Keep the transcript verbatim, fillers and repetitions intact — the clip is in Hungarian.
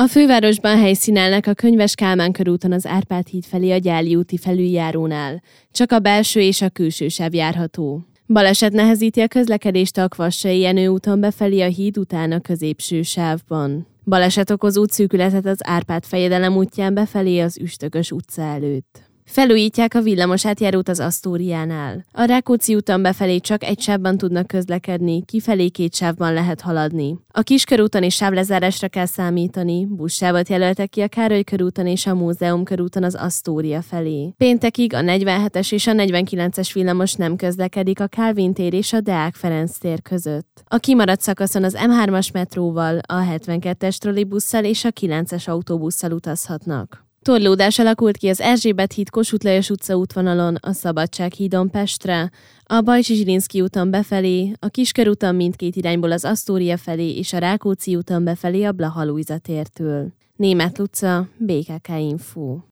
A fővárosban helyszínelnek a Könyves Kálmán körúton az Árpád híd felé a Gyáli úti felüljárónál. Csak a belső és a külső sáv járható. Baleset nehezíti a közlekedést a Kvassai Jenő úton befelé a híd után a középső sávban. Baleset okoz útszűkületet az Árpád fejedelem útján befelé az Üstökös utca előtt. Felújítják a villamos átjárót az Asztóriánál. A Rákóczi úton befelé csak egy sávban tudnak közlekedni, kifelé két sávban lehet haladni. A Kiskörúton is sávlezárásra kell számítani, buszsávot jelöltek ki a Károly körúton és a Múzeum körúton az Asztória felé. Péntekig a negyvenhetes és a negyvenkilences villamos nem közlekedik a Kálvin tér és a Deák Ferenc tér között. A kimaradt szakaszon az em hármas metróval, a hetvenkettes trollibusszal és a kilences autóbusszal utazhatnak. Torlódás alakult ki az Erzsébet híd Kossuth Lajos utca útvonalon, a Szabadság hídon Pestre, a Bajcsy Zsilinszky úton befelé, a Kiskörúton mindkét irányból az Asztória felé és a Rákóczi úton befelé a Blaha Lujza tértől. Németh Luca, bé ká ká Info.